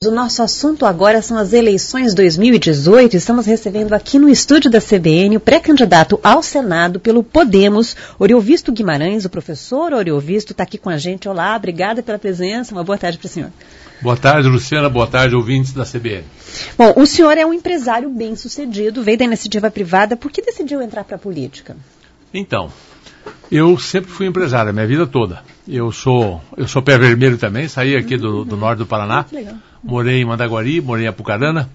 O nosso assunto agora são as eleições 2018. Estamos recebendo aqui no estúdio da CBN o pré-candidato ao Senado pelo Podemos, Oriovisto Guimarães. O professor Oriovisto está aqui com a gente. Olá, obrigada pela presença. Uma boa tarde para o senhor. Boa tarde, Luciana. Boa tarde, ouvintes da CBN. Bom, o senhor é um empresário bem-sucedido, veio da iniciativa privada. Por que decidiu entrar para a política? Então, eu sempre fui empresário, a minha vida toda. Eu sou pé vermelho também, saí aqui do norte do Paraná. Morei em Mandaguari, morei em Apucarana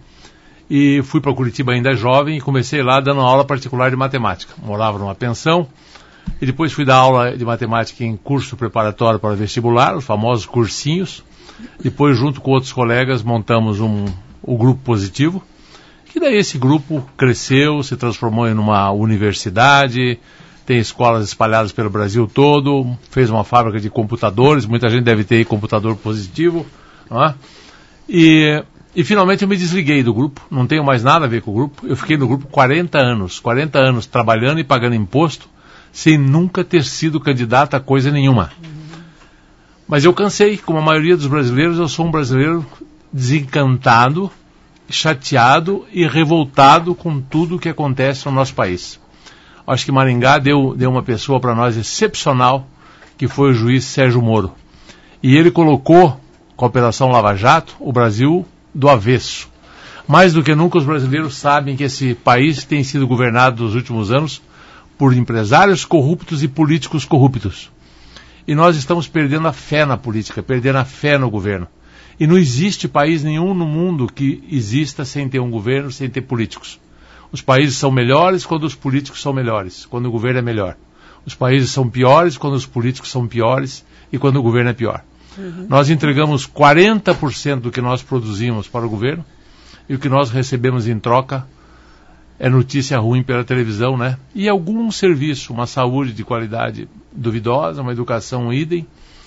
e fui para Curitiba ainda jovem e comecei lá dando aula particular de matemática. Morava numa pensão e depois fui dar aula de matemática em curso preparatório para vestibular, os famosos cursinhos. Depois, junto com outros colegas, montamos o Grupo Positivo, que daí esse grupo cresceu, se transformou em uma universidade, tem escolas espalhadas pelo Brasil todo, fez uma fábrica de computadores, muita gente deve ter aí computador positivo, não é? E finalmente eu me desliguei do grupo, não tenho mais nada a ver com o grupo. Eu fiquei no grupo 40 anos trabalhando e pagando imposto, sem nunca ter sido candidato a coisa nenhuma. Mas eu cansei, como a maioria dos brasileiros, eu sou um brasileiro desencantado, chateado e revoltado com tudo o que acontece no nosso país. Acho que Maringá deu uma pessoa para nós excepcional, que foi o juiz Sérgio Moro. E ele colocou, com a Operação Lava Jato, o Brasil do avesso. Mais do que nunca os brasileiros sabem que esse país tem sido governado nos últimos anos por empresários corruptos e políticos corruptos. E nós estamos perdendo a fé na política, perdendo a fé no governo. E não existe país nenhum no mundo que exista sem ter um governo, sem ter políticos. Os países são melhores quando os políticos são melhores, quando o governo é melhor. Os países são piores quando os políticos são piores e quando o governo é pior. Nós entregamos 40% do que nós produzimos para o governo e o que nós recebemos em troca é notícia ruim pela televisão, né? E algum serviço, uma saúde de qualidade duvidosa, uma educação idem,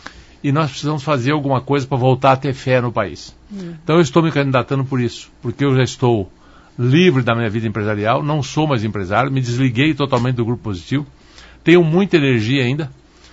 e nós precisamos fazer alguma coisa para voltar a ter fé no país. Então eu estou me candidatando por isso, porque eu já estou livre da minha vida empresarial, não sou mais empresário, me desliguei totalmente do Grupo Positivo, tenho muita energia ainda,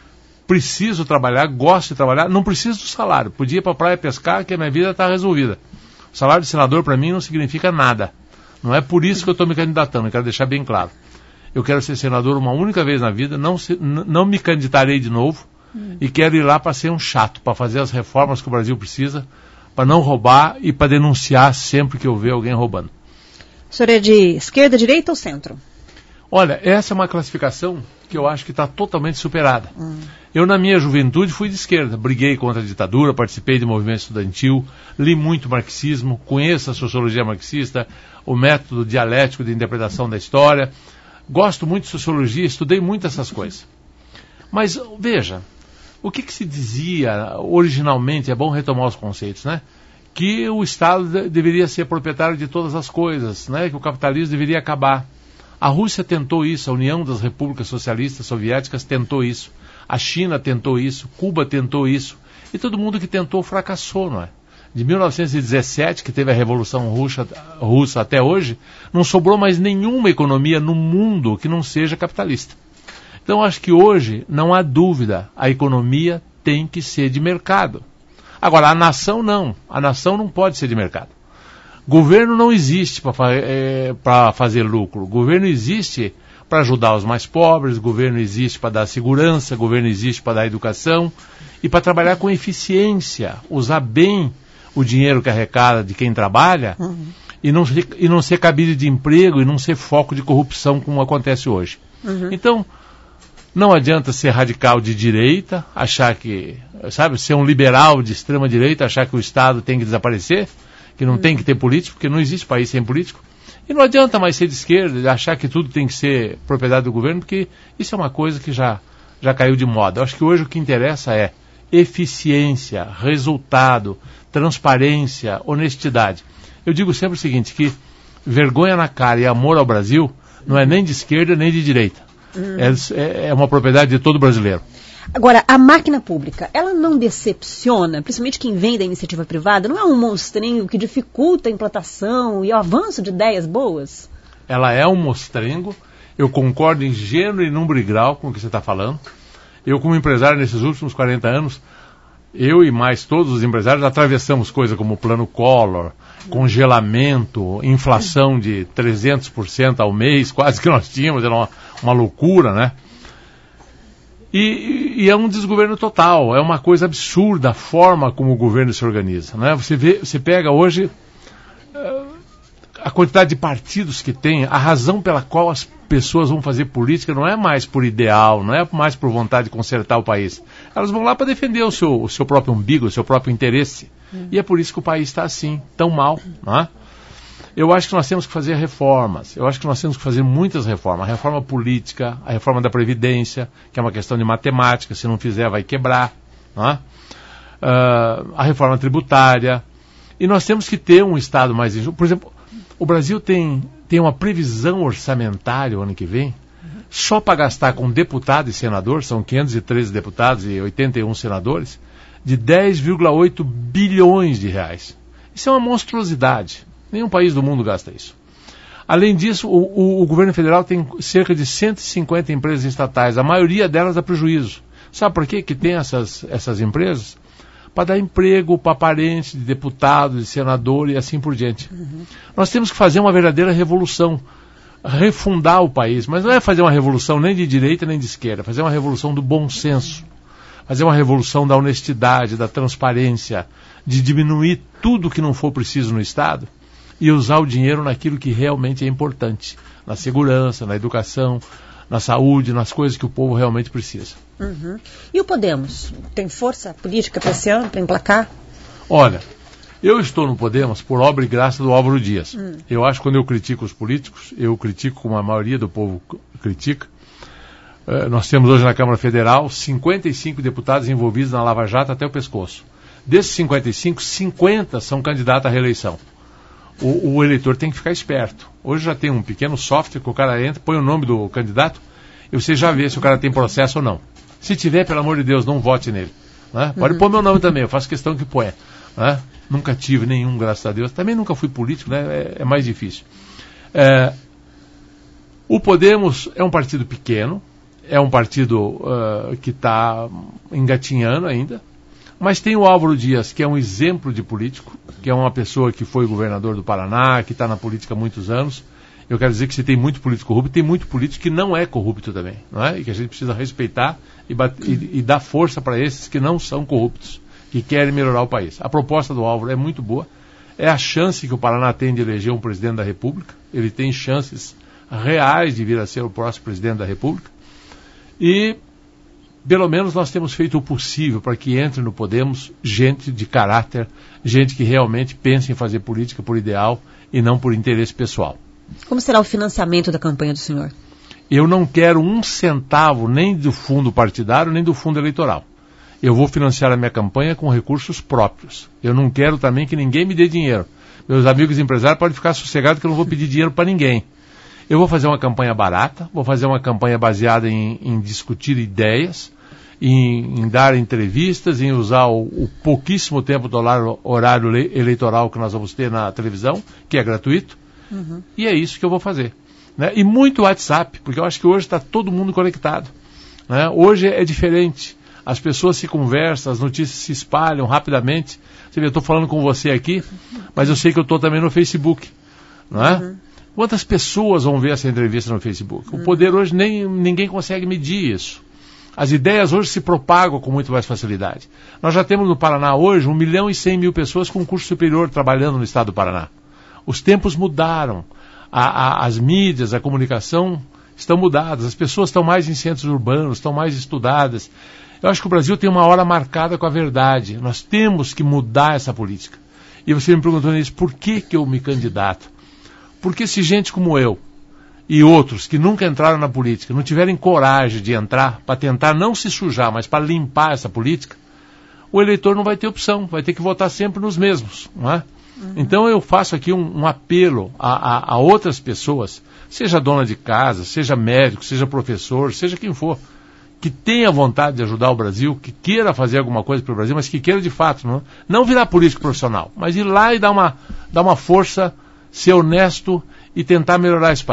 preciso trabalhar, gosto de trabalhar, não preciso do salário, podia ir para a praia pescar que a minha vida está resolvida. O salário de senador para mim não significa nada. Não é por isso que eu estou me candidatando, eu quero deixar bem claro. Eu quero ser senador uma única vez na vida, não me candidatarei de novo e quero ir lá para ser um chato, para fazer as reformas que o Brasil precisa, para não roubar e para denunciar sempre que eu ver alguém roubando. O senhor é de esquerda, direita ou centro? Olha, essa é uma classificação que eu acho que está totalmente superada. Eu, na minha juventude, fui de esquerda, briguei contra a ditadura, participei de movimento estudantil, li muito marxismo, conheço a sociologia marxista, o método dialético de interpretação da história, gosto muito de sociologia, estudei muito essas coisas. Mas, veja, o que se dizia originalmente, é bom retomar os conceitos, né? Que o Estado deveria ser proprietário de todas as coisas, né? Que o capitalismo deveria acabar. A Rússia tentou isso, a União das Repúblicas Socialistas Soviéticas tentou isso, a China tentou isso, Cuba tentou isso, e todo mundo que tentou fracassou, não é? De 1917, que teve a Revolução Russa até hoje, não sobrou mais nenhuma economia no mundo que não seja capitalista. Então acho que hoje não há dúvida, a economia tem que ser de mercado. Agora, a nação não pode ser de mercado. Governo não existe para fazer lucro. Governo existe para ajudar os mais pobres, governo existe para dar segurança, governo existe para dar educação e para trabalhar com eficiência, usar bem o dinheiro que arrecada de quem trabalha e não ser cabide de emprego e não ser foco de corrupção como acontece hoje. Então, não adianta ser radical de direita, achar que, ser um liberal de extrema direita, achar que o Estado tem que desaparecer, que não tem que ter político, porque não existe país sem político. E não adianta mais ser de esquerda, achar que tudo tem que ser propriedade do governo, porque isso é uma coisa que já caiu de moda. Eu acho que hoje o que interessa é eficiência, resultado, transparência, honestidade. Eu digo sempre o seguinte, que vergonha na cara e amor ao Brasil não é nem de esquerda nem de direita. É uma propriedade de todo brasileiro. Agora, a máquina pública, ela não decepciona, principalmente quem vem da iniciativa privada? Não é um monstrinho que dificulta a implantação e o avanço de ideias boas? Ela é um monstrengo. Eu concordo em gênero e número e grau com o que você está falando. Eu, como empresário nesses últimos 40 anos, Eu e mais todos os empresários atravessamos coisas como o Plano Collor, congelamento, inflação de 300% ao mês, quase que nós tínhamos, era uma loucura, né? E é um desgoverno total, é uma coisa absurda a forma como o governo se organiza, né? Você pega hoje a quantidade de partidos que tem, a razão pela qual as pessoas vão fazer política não é mais por ideal, não é mais por vontade de consertar o país. Elas vão lá para defender o seu próprio umbigo, o seu próprio interesse. E é por isso que o país está assim, tão mal, não é? Eu acho que nós temos que fazer reformas, eu acho que nós temos que fazer muitas reformas. A reforma política, a reforma da Previdência, que é uma questão de matemática, se não fizer vai quebrar, não é? A reforma tributária. E nós temos que ter um Estado mais injusto. Por exemplo, o Brasil tem uma previsão orçamentária o ano que vem, só para gastar com deputado e senador, são 513 deputados e 81 senadores, de 10,8 bilhões de reais. Isso é uma monstruosidade. Nenhum país do mundo gasta isso. Além disso, o governo federal tem cerca de 150 empresas estatais, a maioria delas a prejuízo. Sabe por quê que tem essas empresas? Para dar emprego para parentes de deputados, de senador e assim por diante. Nós temos que fazer uma verdadeira revolução, refundar o país, mas não é fazer uma revolução nem de direita nem de esquerda, fazer uma revolução do bom senso, fazer uma revolução da honestidade, da transparência, de diminuir tudo que não for preciso no Estado e usar o dinheiro naquilo que realmente é importante, na segurança, na educação, na saúde, nas coisas que o povo realmente precisa. E o Podemos? Tem força política para esse ano, para emplacar? Olha, eu estou no Podemos por obra e graça do Álvaro Dias. Eu acho que quando eu critico os políticos, eu critico como a maioria do povo critica. Nós temos hoje na Câmara Federal 55 deputados envolvidos na Lava Jato até o pescoço. Desses 55, 50 são candidatos à reeleição. O eleitor tem que ficar esperto. Hoje já tem um pequeno software que o cara entra, põe o nome do candidato e você já vê se o cara tem processo ou não. Se tiver, pelo amor de Deus, não vote nele. Né? Pode pôr meu nome também, eu faço questão que ponha. Né? Nunca tive nenhum, graças a Deus. Também nunca fui político, né? É mais difícil. O Podemos é um partido pequeno, é um partido que está engatinhando ainda, mas tem o Álvaro Dias, que é um exemplo de político, que é uma pessoa que foi governador do Paraná, que está na política há muitos anos. Eu quero dizer que se tem muito político corrupto, tem muito político que não é corrupto também, não é? E que a gente precisa respeitar e dar força para esses que não são corruptos, que querem melhorar o país. A proposta do Álvaro é muito boa, é a chance que o Paraná tem de eleger um presidente da República, ele tem chances reais de vir a ser o próximo presidente da República, e pelo menos nós temos feito o possível para que entre no Podemos gente de caráter, gente que realmente pensa em fazer política por ideal e não por interesse pessoal. Como será o financiamento da campanha do senhor? Eu não quero um centavo nem do fundo partidário, nem do fundo eleitoral. Eu vou financiar a minha campanha com recursos próprios. Eu não quero também que ninguém me dê dinheiro. Meus amigos empresários podem ficar sossegados que eu não vou pedir dinheiro para ninguém. Eu vou fazer uma campanha barata, vou fazer uma campanha baseada em discutir ideias, em dar entrevistas, em usar o pouquíssimo tempo do horário eleitoral que nós vamos ter na televisão, que é gratuito. E é isso que eu vou fazer. Né? E muito WhatsApp, porque eu acho que hoje está todo mundo conectado. Né? Hoje é diferente. As pessoas se conversam, as notícias se espalham rapidamente. Você vê, eu estou falando com você aqui, mas eu sei que eu estou também no Facebook. Não é? Quantas pessoas vão ver essa entrevista no Facebook? O poder hoje, ninguém consegue medir isso. As ideias hoje se propagam com muito mais facilidade. Nós já temos no Paraná hoje 1.100.000 pessoas com curso superior trabalhando no estado do Paraná. Os tempos mudaram, as mídias, a comunicação estão mudadas, as pessoas estão mais em centros urbanos, estão mais estudadas. Eu acho que o Brasil tem uma hora marcada com a verdade. Nós temos que mudar essa política. E você me perguntou nisso, por que eu me candidato? Porque se gente como eu e outros que nunca entraram na política não tiverem coragem de entrar para tentar não se sujar, mas para limpar essa política, o eleitor não vai ter opção, vai ter que votar sempre nos mesmos, não é? Então eu faço aqui um apelo a outras pessoas, seja dona de casa, seja médico, seja professor, seja quem for, que tenha vontade de ajudar o Brasil, que queira fazer alguma coisa para o Brasil, mas que queira de fato, não virar político profissional, mas ir lá e dar uma força, ser honesto e tentar melhorar esse país.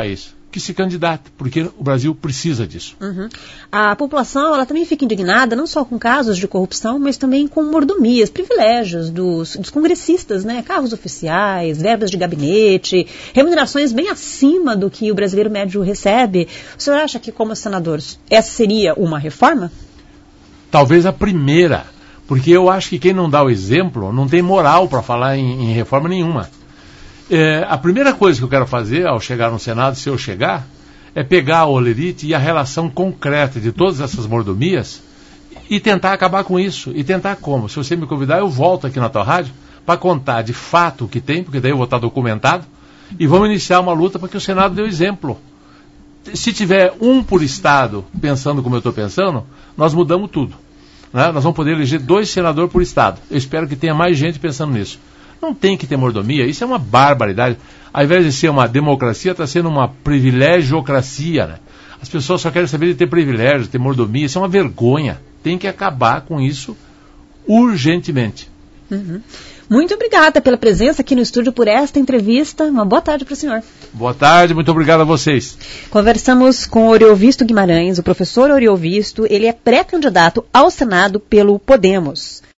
que se candidate, porque o Brasil precisa disso. Uhum. A população ela também fica indignada, não só com casos de corrupção, mas também com mordomias, privilégios dos congressistas, né? Carros oficiais, verbas de gabinete, remunerações bem acima do que o brasileiro médio recebe. O senhor acha que, como senador, essa seria uma reforma? Talvez a primeira, porque eu acho que quem não dá o exemplo não tem moral para falar em reforma nenhuma. A primeira coisa que eu quero fazer ao chegar no Senado, se eu chegar, é pegar a olerite e a relação concreta de todas essas mordomias e tentar acabar com isso. E tentar como? Se você me convidar, eu volto aqui na tua rádio para contar de fato o que tem, porque daí eu vou estar documentado, e vamos iniciar uma luta para que o Senado dê o exemplo. Se tiver um por estado pensando como eu estou pensando, nós mudamos tudo. Né? Nós vamos poder eleger 2 senadores por estado. Eu espero que tenha mais gente pensando nisso. Não tem que ter mordomia, isso é uma barbaridade. Ao invés de ser uma democracia, está sendo uma privilegiocracia, né? As pessoas só querem saber de ter privilégio, de ter mordomia, isso é uma vergonha. Tem que acabar com isso urgentemente. Uhum. Muito obrigada pela presença aqui no estúdio, por esta entrevista. Uma boa tarde para o senhor. Boa tarde, muito obrigado a vocês. Conversamos com Oriovisto Guimarães, o professor Oriovisto. Ele é pré-candidato ao Senado pelo Podemos.